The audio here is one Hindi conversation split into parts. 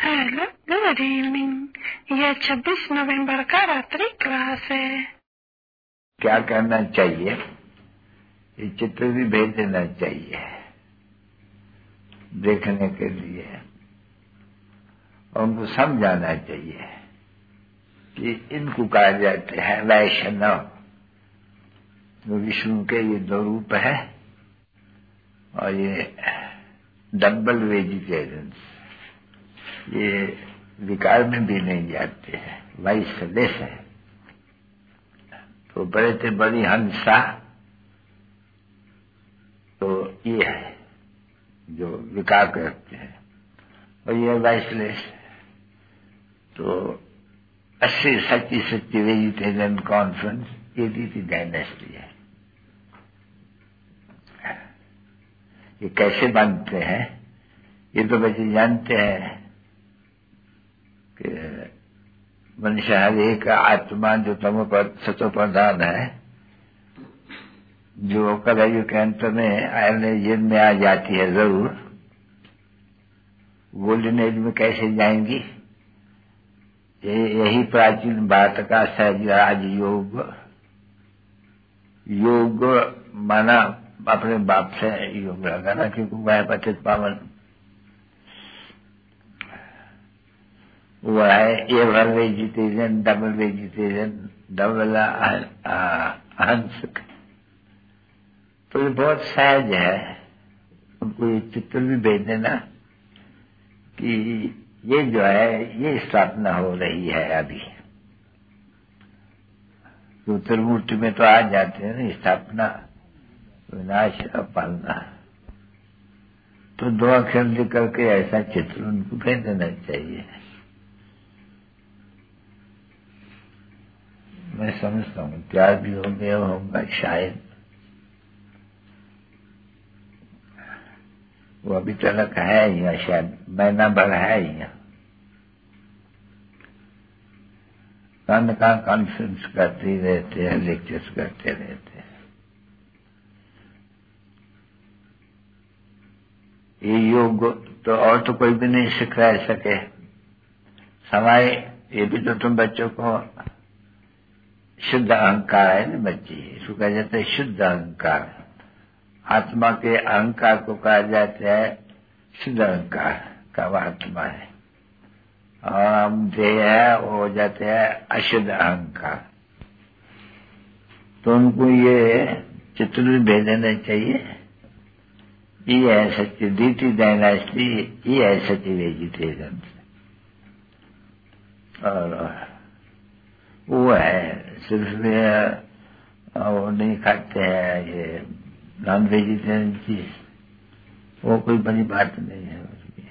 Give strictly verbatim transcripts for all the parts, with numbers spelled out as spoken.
Hello, good evening. यह छब्बीस नवंबर का रात्रि क्लास है। क्या करना चाहिए? ये चित्र भी भेज देना चाहिए देखने के लिए, और उनको समझाना चाहिए कि इनको कहा जाता है वैष्णव। विष्णु के ये दो रूप है और ये डबल वेजिटेरियंस, ये विकार में भी नहीं जाते हैं, वाइसलेस है। तो बड़े थे बड़ी हंसा, तो ये है जो विकार करते हैं, और ये वाइसलेस। तो अस्सी सच्ची सच्ची वेजिटेरियन कॉन्फ्रेंस ये दी डायनेस्टी है। ये कैसे बनते हैं ये तो बच्चे जानते हैं कि मनुष्य हर एक आत्मा जो तमो पर सतो प्रधान है, जो कलयुग के अंत में आयरन जिन में आ जाती है जरूर, गोल्डन एज में कैसे जाएंगी? ये यही प्राचीन भारत का सहज राज योग योग माना अपने बाप से योग लगाना, क्योंकि वह पतित पावन वो है। ये one vegetarian, double vegetarian, double हंस। तो ये बहुत सहज है। उनको ये चित्र भी भेज देना कि ये जो है ये स्थापना हो रही है अभी। तो त्रिमूर्ति में तो आ जाते हैं ना, स्थापना, विनाश और पालना। तो दो अक्षर लिख करके ऐसा चित्र उनको भेज देना चाहिए। मैं समझता हूँ प्यार भी हो गया होगा शायद, वो अभी तक है यहाँ, शायद महीना भर है यहाँ। कौन कहाँ कॉन्फ्रेंस करते रहते हैं, लेक्चर्स करते रहते हैं। ये योग तो और तो कोई भी नहीं सिखा सके। समय ये भी तो तुम बच्चों को शुद्ध अहंकार है ना बच्ची, इसको कहा जाता है शुद्ध अहंकार। आत्मा के अहंकार को कहा जाता है शुद्ध अहंकार का वह आत्मा है, और हम देह है वो हो जाते हैं अशुद्ध अहंकार। तो उनको ये चित्र भी भेज देना चाहिए। ये है सच्ची दीति डायनेस्टी, ये है सच्ची वेजिटेरियन। और वो है सिर्फ वो नहीं खाते हैं ये नॉन वेजिटेरियन चीज, वो कोई बड़ी बात नहीं है उसकी।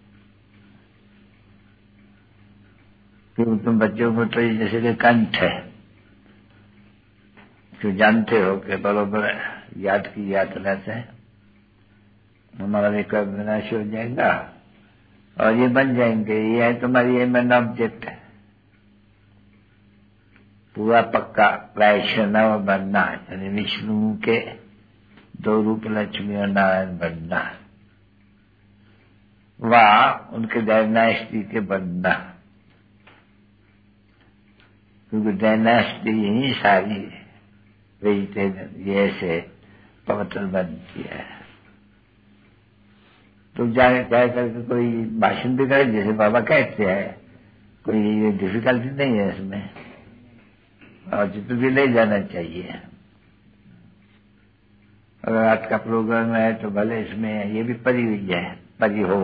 क्योंकि तुम बच्चों को तो जैसे कि कंठ है, जो जानते हो कि बरोबर याद की यात्रा से हमारा विकल्प विनाश हो जाएगा और ये बन जाएंगे। ये है तुम्हारी एम एन ऑब्जेक्ट, पूरा पक्का वैष्णव बनना, यानी विष्णु के दो रूप लक्ष्मी और नारायण बनना, वाह उनके डायनेस्टी के बनना। क्योंकि डायनेस्टी ही सारी वेजिटेरियन ये ऐसे पवित्र बनती है। तो जाए जाए करके कोई भाषण भी करे जैसे बाबा कहते हैं, कोई डिफिकल्टी नहीं है इसमें, और चित्र भी ले जाना चाहिए। अगर रात का प्रोग्राम है तो भले इसमें ये भी परी हुई है, परी हो।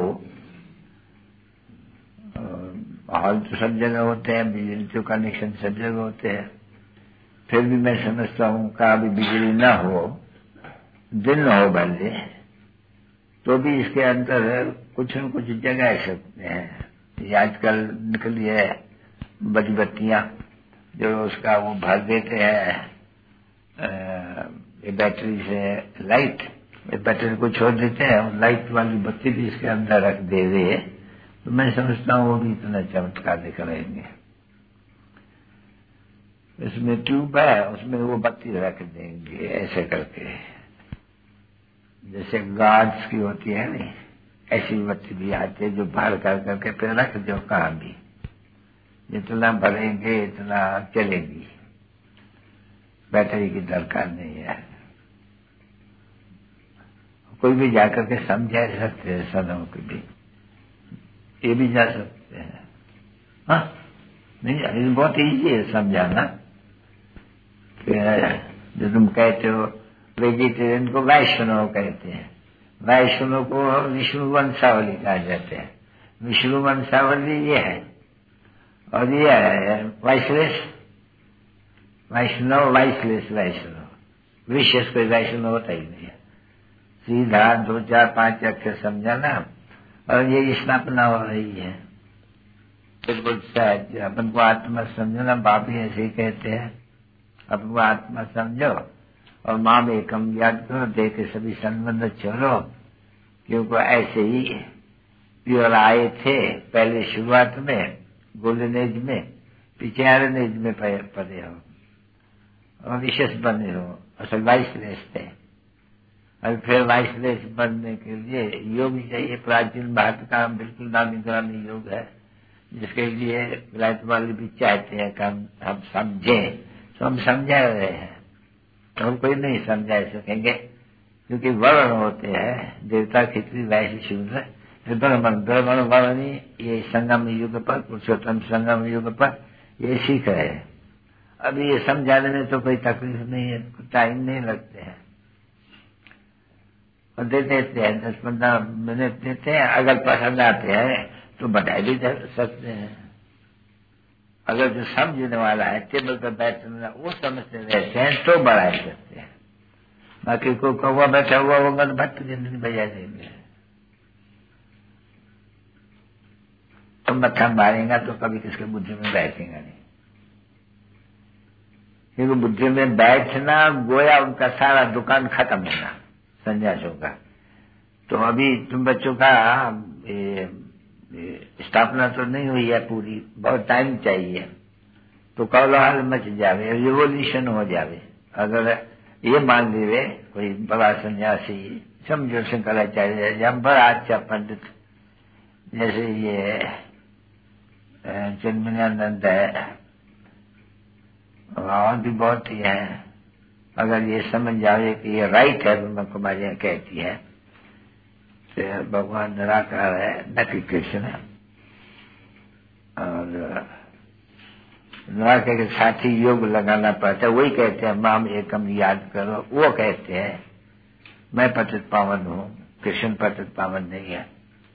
हॉल तो सब जगह होते हैं, बिजली तो कनेक्शन सब जगह होते हैं, फिर भी मैं समझता हूँ कि अभी बिजली ना हो, दिन हो भले, तो भी इसके अंदर कुछ न कुछ जगह सकते हैं। ये आजकल निकली है बड़ी बत्तियां, जो उसका वो भर देते हैं ये बैटरी से लाइट, ये बैटरी को छोड़ देते हैं, लाइट वाली बत्ती भी इसके अंदर रख दे रहे। तो मैं समझता हूँ वो भी इतना चमत्कार दिखाएंगे। इसमें ट्यूब है, उसमें वो बत्ती रख देंगे ऐसे करके, जैसे गार्ड्स की होती है नहीं, ऐसी विपत्ति भी आती है जो भार कर करके फिर रख दो कहाँ भी, जितना भरेंगे इतना चलेगी, बैटरी की दरकार नहीं है। कोई भी जाकर के समझा सकते हैं, सदों को भी ये भी जा सकते हैं। हाँ नहीं, बहुत ईजी है समझाना। जो तुम कहते हो वेजिटेरियन को वैष्णव कहते हैं, वैष्णव को विष्णु वंशावली कहा जाते हैं। विष्णु वंशावली ये है और ये है वाइसलेस वैष्णव, वाइसलेस वैष्णव। विशेष कोई वैष्णव होता ही नहीं है। सीधा दो चार पांच अक्षर समझाना और ये स्थापना हो रही है। बिल्कुल सहज अपन को आत्मा समझना, बाप ही ऐसे ही कहते हैं, अपन को आत्मा समझो और माँ में एकम याद करो, देखे सभी संबंध छोड़ो, क्योंकि ऐसे ही प्योर आए थे पहले शुरुआत में गोल्डन एज में, पीछे आयरन एज में पड़े हो और विशेष बने हो, असल वाइसलेस थे। और फिर वाइसलेस बनने के लिए योग चाहिए। प्राचीन भारत का बिल्कुल नामी ग्रामी योग है, जिसके लिए विलायत वाले भी चाहते हैं कि हम हम समझें, तो हम समझा रहे हैं, तो हम कोई नहीं समझा सकेंगे, क्योंकि वर्ण होते हैं देवता, खिचड़ी, वैश्य, शूद्र, ब्राह्मण, ब्राह्मण वर्णी, ये संगम युग पर, पुरुषोत्तम संगम युग पर ये सीख रहे हैं। अभी ये समझाने में तो कोई तकलीफ नहीं है, टाइम नहीं लगते हैं और दे देते हैं, दस पंद्रह मिनट देते हैं। अगर पसंद आते हैं तो बढ़ा भी सकते हैं। अगर जो समझने वाला है टेबल पर बैठने वो समझते रहते हैं तो बढ़ा सकते हैं। बाकी को कौवा बैठा हुआ होगा तो भट्ट जिंदगी बजा देंगे। तो मत्था मारेगा तो कभी किसके बुद्धि में बैठेगा नहीं, क्योंकि बुद्धि में बैठना गोया उनका सारा दुकान खत्म होना संन्यासों का। तो अभी तुम बच्चों का स्थापना तो नहीं हुई है पूरी, बहुत टाइम चाहिए, तो कौलाहल मच जावे, रिवोल्यूशन हो जावे। अगर ये मान लीजिए कोई बड़ा सन्यासी, समझो शंकराचार्य या बड़ा अच्छा पंडित, जैसे ये चिन्मयानंद है और भी बहुत ही है, अगर ये समझ जावे कि ये राइट है, ब्रह्म कुमारियां कहती है, तो भगवान निराकार है, न कि कृष्ण है, और निराकार के साथ ही योग लगाना पड़ता है। वही कहते हैं माम एकम याद करो, वो कहते हैं मैं पतित पावन हूँ, कृष्ण पतित पावन नहीं है।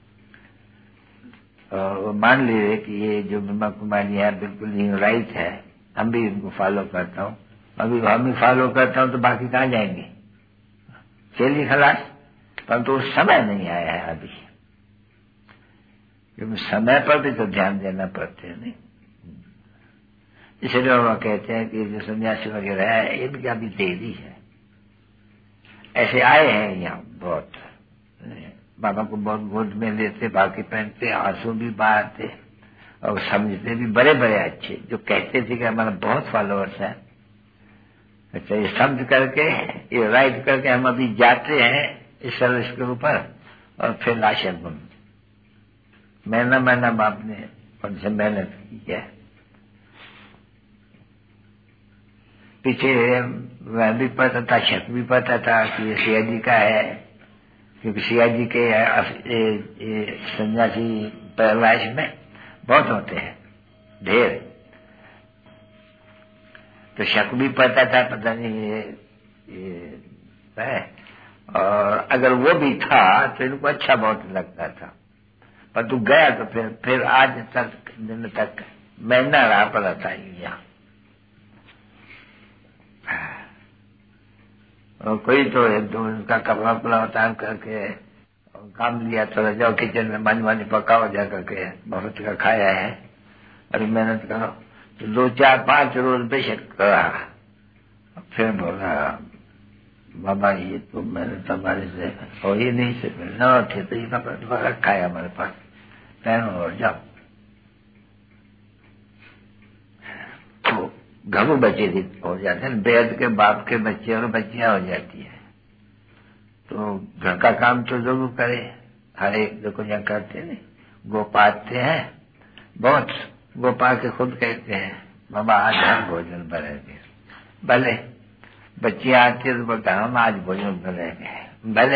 और मान लीजिए कि ये जो ब्रह्म कुमारियां है बिल्कुल ही राइट है, हम भी इनको फॉलो करता हूँ, अभी हम ही फॉलो करता हूँ तो बाकी कहाँ जाएंगे, चलिए खलास। परंतु तो समय नहीं आया है अभी, क्योंकि समय पर भी तो ध्यान देना पड़ते है नहीं। इसलिए वो कहते हैं कि जो सन्यासी वगैरह है ये भी अभी देरी है। ऐसे आए हैं यहाँ बहुत, बाबा को बहुत गोद में लेते, बाकी पहनते, आंसू भी बहाते और समझते भी बड़े बड़े अच्छे, जो कहते थे कि हमारा बहुत फॉलोअर्स है। अच्छा, ये समझ करके ये राइट करके हम अभी जाते हैं इस सर्विस के ऊपर और फिर लाशें बन महीना महीना आपने उनसे मेहनत की है। पीछे वह भी पता था, शक भी पता था कि ये सियाजी का है, क्योंकि सियाजी के सन्यासी पैरवाइश में बहुत होते हैं ढेर, तो शक भी पता था, पता नहीं ये, ये है। और अगर वो भी था तो इनको अच्छा बहुत लगता था, पर तू गया तो फिर फिर आज तक दिन तक महीना रहा पड़ा था यहाँ। और कोई तो एक दो उनका कपड़ा उपड़ा उतार करके काम लिया, थोड़ा जाओ किचन में मानी मानी पकाओ जा करके, बहुत का खाया है, अरे मेहनत करो। तो दो चार पांच रोज बेशक करा, फिर बोला बाबा ये तो मैंने तुम्हारे से हो ही नहीं से न थे, तो ये कपड़ा रखा है हमारे पास, पहनो और जाओ। तो घबू बच्चे हो जाते हैं, बेद के बाप के बच्चे और बच्चियां हो जाती है, तो घर का काम तो जरूर करे, हर एक देखो यहाँ करते हैं, गोपाते हैं बहुत, गोपा के खुद कहते हैं बाबा आज हम भोजन बनाएंगे। भले बच्चियां आती है तो बोलता हम आज भोजन बनाएंगे। भले,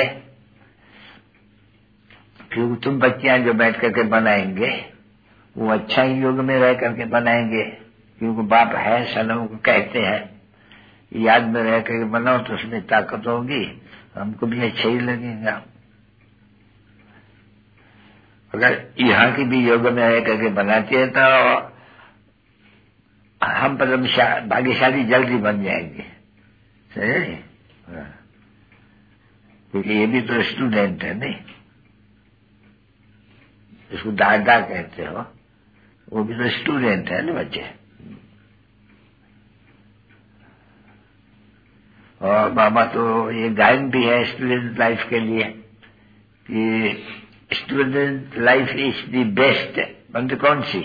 क्योंकि तुम बच्चियां जो बैठ करके बनाएंगे वो अच्छा ही योग में रह करके बनाएंगे, क्योंकि बाप है सनम को कहते हैं याद में रह करके बनाओ तो उसमें ताकत होगी, हमको भी अच्छा ही लगेगा। अगर यहाँ की भी योग में रह करके बनाती है तो हम परम भाग्यशाली जल्दी बन जाएंगे, सही। क्योंकि ये भी तो स्टूडेंट है नहीं, इसको दादा कहते हो, वो भी तो स्टूडेंट है ना बच्चे। और बाबा तो ये गायन भी है स्टूडेंट लाइफ के लिए कि student life is the best. बंद कौन सी?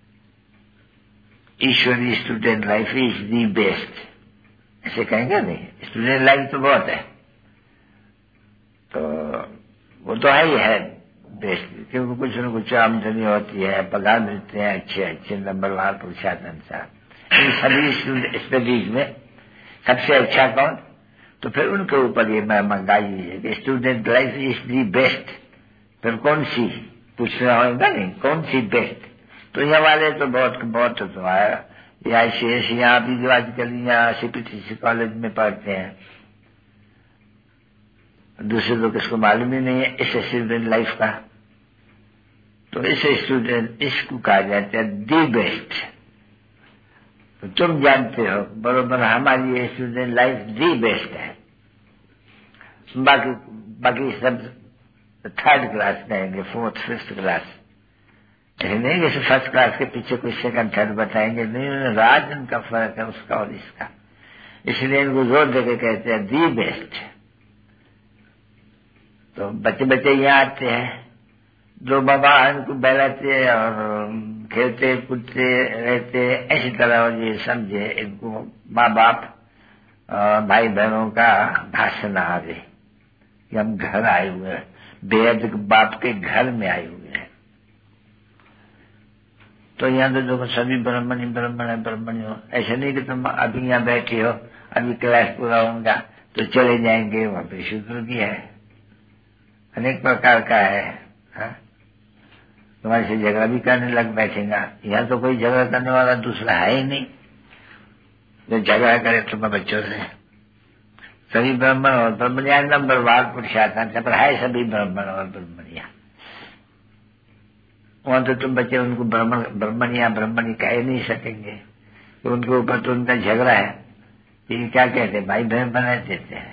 ईश्वरी student life is the best, ऐसे कहेंगे नहीं। स्टूडेंट लाइफ तो बहुत है, तो वो तो है ही है बेस्ट, क्योंकि कुछ न कुछ आमदनी होती है, पगार मिलते हैं अच्छे अच्छे नंबरवार पुरुषार्थ अनुसार। इन सभी स्टडीज में सबसे अच्छा कौन? तो फिर उनके ऊपर ये महंगाई है कि student life is the best. फिर कौन सी पूछना होगा नहीं, कौन सी बेस्ट? तो यहाँ वाले तो बहुत बहुत तो आया या शेष यहाँ भी जो आजकल यहाँ सीपीटीसी कॉलेज में पढ़ते हैं, दूसरे लोग इसको मालूम ही नहीं है इस स्टूडेंट लाइफ का। तो इस स्टूडेंट इसको कहा जाता है दी बेस्ट। तो तुम जानते हो बरोबर हमारी ये स्टूडेंट लाइफ दी बेस्ट है। बाकी बाकी सब थर्ड क्लास कहेंगे, फोर्थ फिफ्थ क्लास, ऐसे नहीं जैसे फर्स्ट क्लास के पीछे कोई सेकंड थर्ड बताएंगे, नहीं। राज उनका फर्क है उसका और इसका, इसलिए इनको जोर देके कहते हैं दी बेस्ट। तो बच्चे बच्चे यहाँ आते हैं, जो बाबा इनको बहलाते और खेलते कूदते रहते, ऐसी तरह ये समझे इनको माँ बाप भाई बहनों का भाषण आ रहे कि हम घर आए हुए हैं, बेहद बाप के घर में आए हुए हैं। तो यहाँ तो देखो सभी ब्राह्मण ही ब्राह्मण है, ब्राह्मण हो। ऐसा नहीं कि तुम अभी यहाँ बैठे हो, अभी क्लास पूरा होगा तो चले जाएंगे, वहां पे शूद्र भी है, अनेक प्रकार का है, हा? तुम्हारे से झगड़ा भी करने लग बैठेगा। यहाँ तो कोई झगड़ा करने वाला दूसरा है ही नहीं जो झगड़ा करे तुम्हारे बच्चों से। सभी ब्राह्मण और ब्राह्मणिया नंबर वार पुरुषार्थ पर है, सभी ब्राह्मण और ब्राह्मणिया। वहां तो तुम बच्चे उनको ब्राह्मण ब्राह्मणिया ब्राह्मणी कह नहीं सकेंगे, तो उनके ऊपर तो उनका झगड़ा है। ये क्या कहते हैं, भाई बहन बना देते हैं।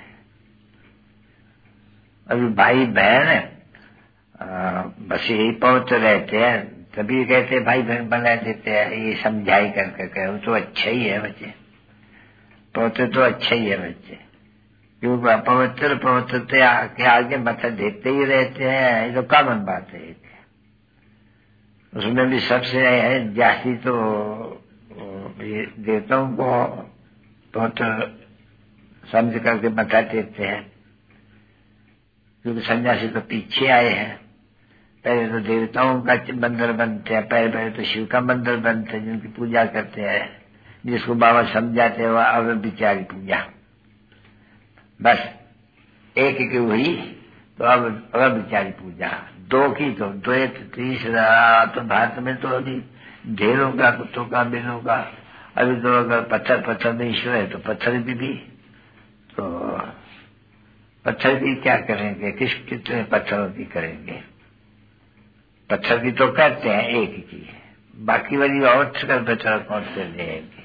अभी भाई बहन बस यही पहुंच रहते हैं, तभी कहते भाई बहन बना देते हैं। ये समझाई करके कहे वो तो अच्छा ही है बच्चे, पहुंचे तो अच्छा ही है बच्चे, क्योंकि अपवित्र पवित्र के आगे मथा देते ही रहते हैं। ये तो कॉमन बात है। उसमें भी सबसे है जाति तो ये देवताओं को बहुत समझ करके मथा देते हैं, क्योंकि सन्यासी तो पीछे आए हैं। पहले तो देवताओं का मंदिर बनते हैं, पहले पहले तो शिव का मंदिर बनते हैं जिनकी पूजा करते हैं, जिसको बाबा समझाते हैं वह अव्यभिचारी पूजा। बस एक की हुई तो अब अव्यभिचारी पूजा, दो की तो दो, तीसरा तो भारत में तो अभी ढेरों का, कुत्तों का, बिलों का। अभी तो अगर पत्थर पत्थर में ईश्वर है तो पत्थर भी, भी तो पत्थर की क्या करेंगे, किस कितने पत्थरों की करेंगे? पत्थर की तो करते हैं एक की, बाकी वाली और पत्थर कौन से लेंगे?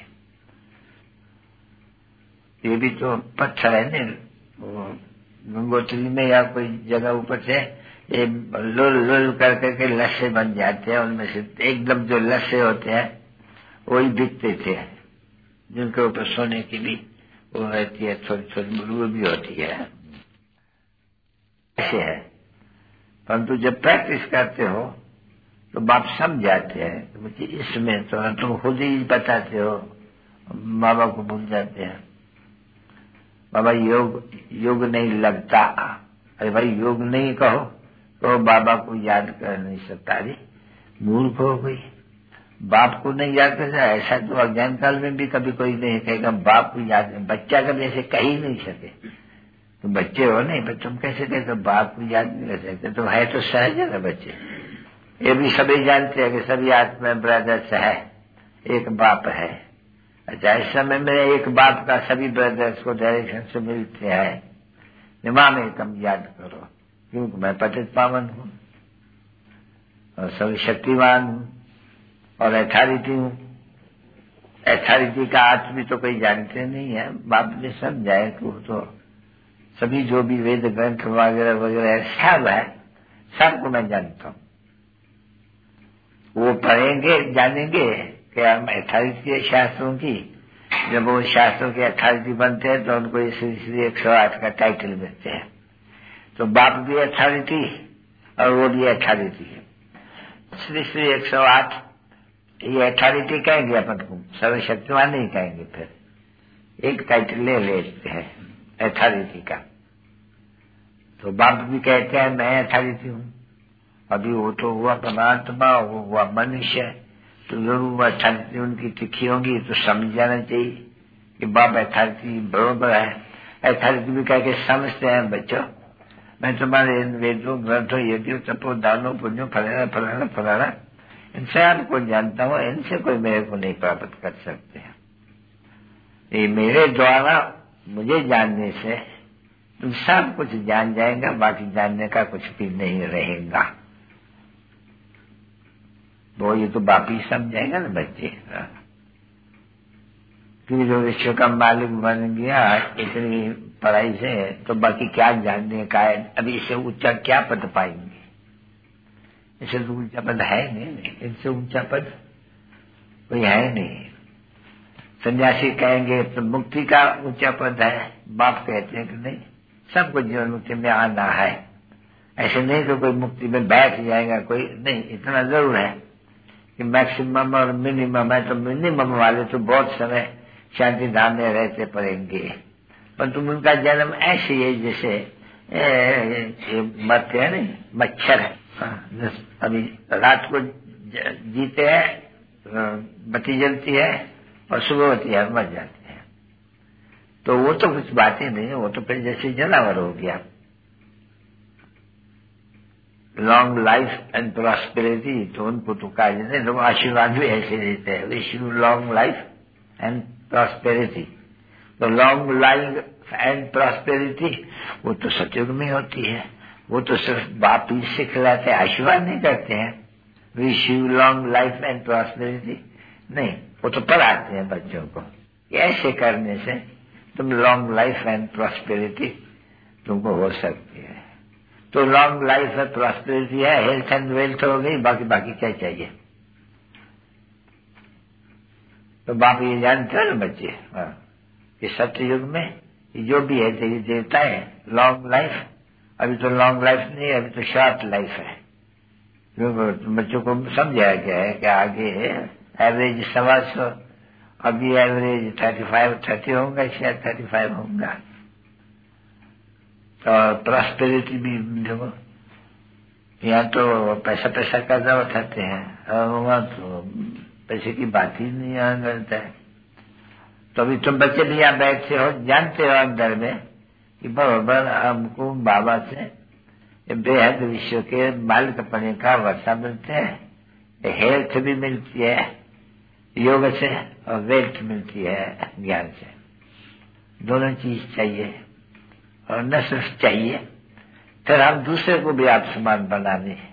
ये भी तो पत्थर है न, गंगोत्री में या कोई जगह ऊपर से ये लुल लुल कर करके लस्से बन जाते हैं, उनमें से एकदम जो लस्से होते हैं वही बिकते थे, जिनके ऊपर सोने की भी वो रहती है, थोड़ी थोड़ी बुलबुल भी होती है, ऐसे है। परंतु जब प्रैक्टिस करते हो तो बाप समझ जाते हैं तो बच्चे इसमें तो तुम खुद ही बताते हो, बाबा को भूल जाते हैं। बाबा योग योग नहीं लगता, अरे भाई योग नहीं कहो, तो बाबा को याद कर नहीं सकता। अरे मूर्ख हो गई, बाप को नहीं याद कर सकता। ऐसा तो अज्ञान काल में भी कभी कोई नहीं कहेगा बाप को याद नहीं। बच्चा कभी ऐसे कह ही नहीं सके। तुम बच्चे हो नहीं, पर तुम कैसे कहते बाप को याद नहीं कर सकते? तो है तो सहज है ना बच्चे। ये भी सभी जानते हैं कि सभी आत्मा ब्रदर्स है, एक बाप है। अच्छा, इस समय में एक बाप का सभी ब्रदर्स को डायरेक्शन से मिलते हैं। निमा में कम याद करो, क्योंकि मैं पतित पावन हूँ और सभी शक्तिवान हूँ और अथॉरिटी हूँ। अथॉरिटी का अर्थ भी तो कोई जानते नहीं है। बाप ने समझाए कि वो तो सभी जो भी वेद ग्रंथ वगैरह वगैरह सब है, सबको मैं जानता हूँ। वो पढ़ेंगे जानेंगे कि हम अथॉरिटी है शास्त्रों की। जब वो शास्त्रों के अथॉरिटी बनते हैं तो उनको इसलिए एक सौ आठ का टाइटल मिलते हैं। तो बाप भी अथॉरिटी और वो भी अथॉरिटी है। श्री श्री एक सौ आठ ये अथॉरिटी कहेंगे अपन को, सर्वशक्तिमान नहीं कहेंगे। फिर एक टाइटल ले लेते हैं अथॉरिटी का। तो बाप भी कहते हैं मैं अथॉरिटी हूँ। अभी वो तो हुआ परमात्मा, वो हुआ मनुष्य, तो जरूर अथॉरिटी उनकी तिखी होगी। तो समझ जाना चाहिए कि बाप अथॉरिटी बरोबर है। अथॉरिटी भी कह के समझते हैं बच्चों, मैं तुम्हारे इन वेदों ग्रंथों यज्ञों तपो दानों पुण्यों फलाना फलाना फलाना इनसे आपको जानता हूँ, इनसे कोई मेरे को नहीं प्राप्त कर सकते। ये मेरे द्वारा मुझे जानने से तुम सब कुछ जान जाएगा, बाकी जानने का कुछ भी नहीं रहेगा। तो ये तो बाप ही समझाएगा ना बच्चे। क्योंकि जो विश्व का मालिक बन गया इतनी पढ़ाई से, तो बाकी क्या जानने का है? अभी इससे ऊंचा क्या पद पाएंगे? इससे तो ऊंचा पद है नहीं, इनसे ऊंचा पद कोई है नहीं। सन्यासी कहेंगे तो मुक्ति का ऊंचा पद है, बाप कहते हैं कि नहीं, सबको जीवन मुक्ति में आना है। ऐसे नहीं कि कोई मुक्ति में बैठ जाएगा कोई, नहीं। इतना जरूर है कि मैक्सिमम और मिनिमम है। तो मिनिमम वाले तो बहुत समय शांति धाम में रहते पड़ेंगे, पर तुम उनका जन्म ऐसे ही जैसे मरते हैं नहीं, मच्छर है। अभी रात को जीते हैं, बत्ती जलती है और सुबह होती है मर जाते हैं। तो वो तो कुछ बात ही नहीं है, वो तो फिर जैसे जानवर हो गया। लॉन्ग लाइफ एंड प्रॉस्पेरिटी, तो उनको तो कहा जाता है, लोग आशीर्वाद भी ऐसे देते हैं, wish you long life and prosperity. तो लॉन्ग लाइफ एंड प्रॉस्पेरिटी वो तो सतयुग में होती है। वो तो सिर्फ बाप ही सिखलाते हैं, आशीर्वाद नहीं करते हैं। Wish you long life and prosperity नहीं, वो तो पढ़ाते हैं बच्चों को। ऐसे करने से तुम लॉन्ग लाइफ एंड प्रॉस्पेरिटी तुमको हो सकती है। तो लॉन्ग लाइफ है, प्रॉस्पेरिटी है, हेल्थ एंड वेल्थ हो गई, बाकी बाकी क्या चाहिए? तो बाप ये जानते हो ना बच्चे, कि सत्य युग में जो भी है देवी देवता है लॉन्ग लाइफ। अभी तो लॉन्ग लाइफ नहीं, अभी तो शॉर्ट लाइफ है। बच्चों को समझाया गया है कि आगे एवरेज सवा सौ, अभी एवरेज थर्टी फाइव थर्टी होगा, शायद थर्टी फाइव होगा। और प्रॉस्पेरिटी भी देखो, यहाँ तो पैसा पैसा कर्जा उठाते हैं और वहाँ तो पैसे की बात ही नहीं यहाँ करता है। तो अभी तुम बच्चे भी यहाँ बैठते हो, जानते हो अंदर में कि बराबर हमको बाबा से बेहद विश्व के मालिक पने का वर्षा मिलते हैं, हेल्थ भी मिलती है योग से और वेल्थ मिलती है ज्ञान से। दोनों चीज चाहिए, और न सिर्फ चाहिए, फिर हम दूसरे को भी आप समान बनाने हैं।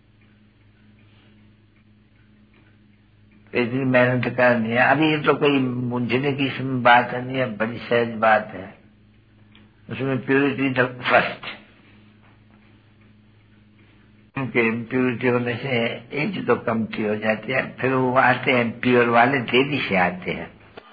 इतनी मेहनत करनी है। अभी ये तो कोई मुंझने की इसमें बात नहीं है, बड़ी सहज बात है। उसमें प्योरिटी द फर्स्ट, क्योंकि इम्प्योरिटी होने से एज तो कमती हो जाती है। फिर वो आते हैं प्योर वाले, तेजी से आते हैं।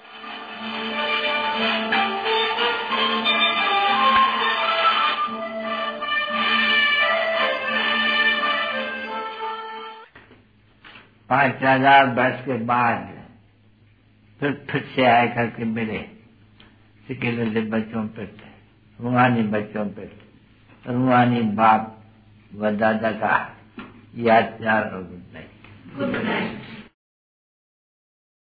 पांच हजार वर्ष के बाद फिर फिर से आए करके मिले सिकेले बच्चों पे, रूहानी बच्चों पे, रूहानी बाप वह दादा का याद प्यार और गुड नाइट।